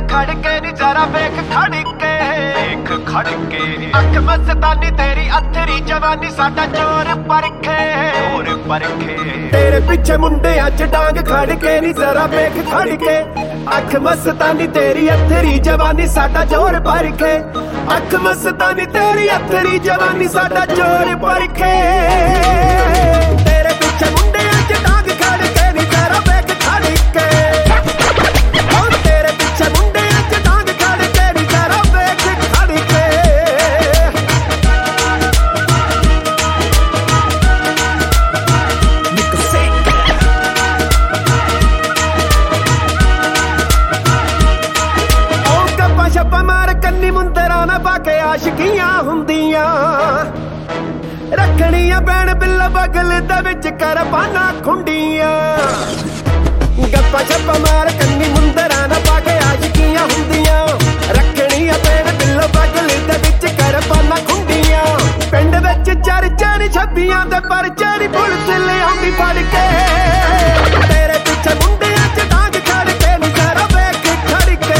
ਖੜ ਕੇ ਨੀ ਜ਼ਰਾ ਵੇਖ ਖੜ ਕੇ ਅੱਖ ਮਸਤਾਨੀ ਤੇਰੀ ਅਥਰੀ ਜਵਾਨੀ ਸਾਡਾ ਜ਼ੋਰ ਪਰਖੇ ਤੇਰੇ ਪਿੱਛੇ ਮੁੰਡਿਆਂ ਚ ਡਾਂਗ ਖੜ ਕੇ ਨੀ ਜ਼ਰਾ ਵੇਖ ਖੜ ਕੇ ਅੱਖ ਮਸਤਾਨੀ ਤੇਰੀ ਅਥਰੀ ਜਵਾਨੀ ਸਾਡਾ ਜ਼ੋਰ ਪਰਖੇ ਅੱਖ ਮਸਤਾਨੀ ਤੇਰੀ ਅਥਰੀ ਜਵਾਨੀ ਸਾਡਾ ਜ਼ੋਰ ਪਰਖੇ ਤੇਰੇ ਪਿੱਛੇ ਮੁੰਡਿਆਂ ਚ ਡਾਂਗ ਖੜ ਕੇ ਨੀ ਜ਼ਰਾ ਵੇਖ ਖੜ ਕੇ ਤੇਰੇ ਪਿੱਛੇ ਮੁੰਡਿਆਂ ਚ ਡਾਂਗ ਖੜ ਕੇ ਨੀ ਜ਼ਰਾ ਵੇਖ ਖੜ ਕੇ ਛੱਪਾ ਮਾਰ ਕੰਨੀ ਮੁੰਦਰਾਂ ਨਾ ਪਾ ਕੇ ਆਸ਼ਕੀਆਂ ਹੁੰਦੀਆਂ ਰੱਖਣੀਆਂ ਬੈਣ ਬਿੱਲ ਬਗਲ ਦੇ ਵਿੱਚ ਕਰਬਾਨਾ ਖੁੰਡੀਆਂ ਗੱਪਾ ਛੱਪਾ ਮਾਰ ਕੰਨੀ ਮੁੰਦਰਾਂ ਨਾ ਪਾ ਕੇ ਆਸ਼ਕੀਆਂ ਹੁੰਦੀਆਂ ਰੱਖਣੀਆਂ ਬੈਣ ਬਿੱਲ ਬਗਲ ਦੇ ਵਿੱਚ ਕਰਬਾਨਾ ਖੁੰਡੀਆਂ ਪਿੰਡ ਵਿੱਚ ਚਰਚਾ ਛੱਬੀਆਂ ਦੇ ਪਰਚੇ ਨੀ ਪੁਲਿਸ ਲਿਆਉਂਦੀ ਫੜ ਕੇ ਤੇਰੇ ਪਿੱਛੇ ਮੁੰਡਿਆਂ ਚ ਡਾਂਗ ਖੜ ਕੇ ਨੀ ਜ਼ਰਾ ਵੇਖ ਖੜ ਕੇ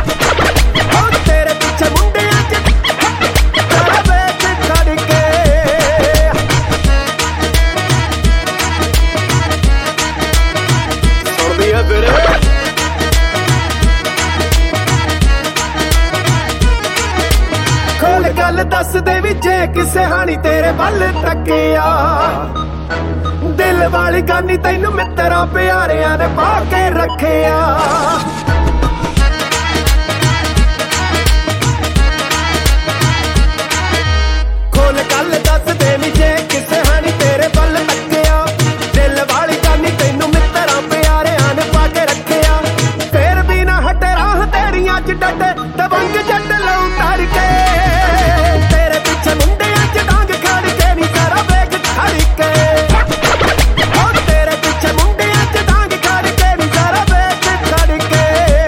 ਖੋਲ ਗੱਲ ਦੱਸ ਦੇ ਵੀ ਜੇ ਕਿਸੇ ਹਾਣੀ ਤੇਰੇ ਵੱਲ ਤੱਕਿਆ ਦਿਲ ਵਾਲੀ ਗਾਨੀ ਤੈਨੂੰ ਮਿੱਤਰਾਂ ਪਿਆਰਿਆਂ ਨੇ ਪਾ ਕੇ ਰੱਖਿਆ ਖੋਲ ਗੱਲ ਦੱਸ ਦੇ ਵੀ ਜੇ ਕਿਸੇ ਹਾਣੀ ਤੇਰੇ ਵੱਲ ਤੱਕਿਆ ਦਿਲ ਵਾਲੀ ਗਾਨੀ ਤੈਨੂੰ ਮਿੱਤਰਾਂ ਪਿਆਰਿਆਂ ਨੇ ਪਾ ਕੇ ਰੱਖਿਆ ਫੇਰ ਵੀ ਨਾ ਹਟੇ ਰਾਹ ਤੇਰੀਆਂ ਚ ਡੱਡੇ ਦਬੰਗ ਜੱਟ ਲਊ ਤਰ ਕੇ ਤੇਰੇ ਪਿੱਛੇ ਮੁੰਡਿਆਂ ਚ ਡਾਂਗ ਖੜ ਕੇ ਨੀ ਜ਼ਰਾ ਵੇਖ ਖੜ ਕੇ ਤੇਰੇ ਪਿੱਛੇ ਮੁੰਡਿਆਂ ਚ ਡਾਂਗ ਖੜ ਕੇ ਨੀ ਜ਼ਰਾ ਵੇਖ ਖੜ ਕੇ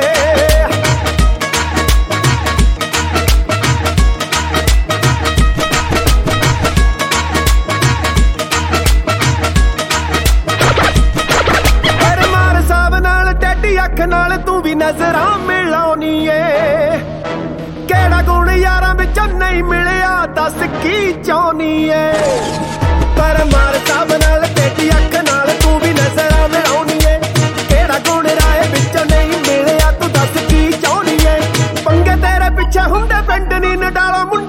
ਪਰ ਮਾਰ ਸਾਹਿਬ ਨਾਲ ਟੇਢੀ ਅੱਖ ਨਾਲ ਤੂੰ ਵੀ ਨਜ਼ਰਾਂ ਮਿਲਾਉਣੀ ਏ ਕਿਹੜਾ ਗੁਣ ਯਾਰਾਂ ਵਿੱਚੋਂ ਨਹੀਂ ਮਿਲਿਆ ਦੱਸ ਕੀ ਚਾਹੁੰਨੀ ਏ ਪਰ ਮਾਰ ਸਾਹਿਬ ਨਾਲ ਟੇਢੀ ਅੱਖ ਨਾਲ ਤੂੰ ਵੀ ਨਜ਼ਰਾਂ ਮਿਲਾਉਣੀ ਏ ਕਿਹੜਾ ਗੁਣ ਰਾਏ ਵਿੱਚੋਂ ਨਹੀਂ ਮਿਲਿਆ ਤੂੰ ਦੱਸ ਕੀ ਚਾਹੁੰਨੀ ਏ ਪੰਗੇ ਤੇਰੇ ਪਿੱਛੇ ਹੁੰਦੇ ਪਿੰਡ ਨੀ ਨਡਾਲਾ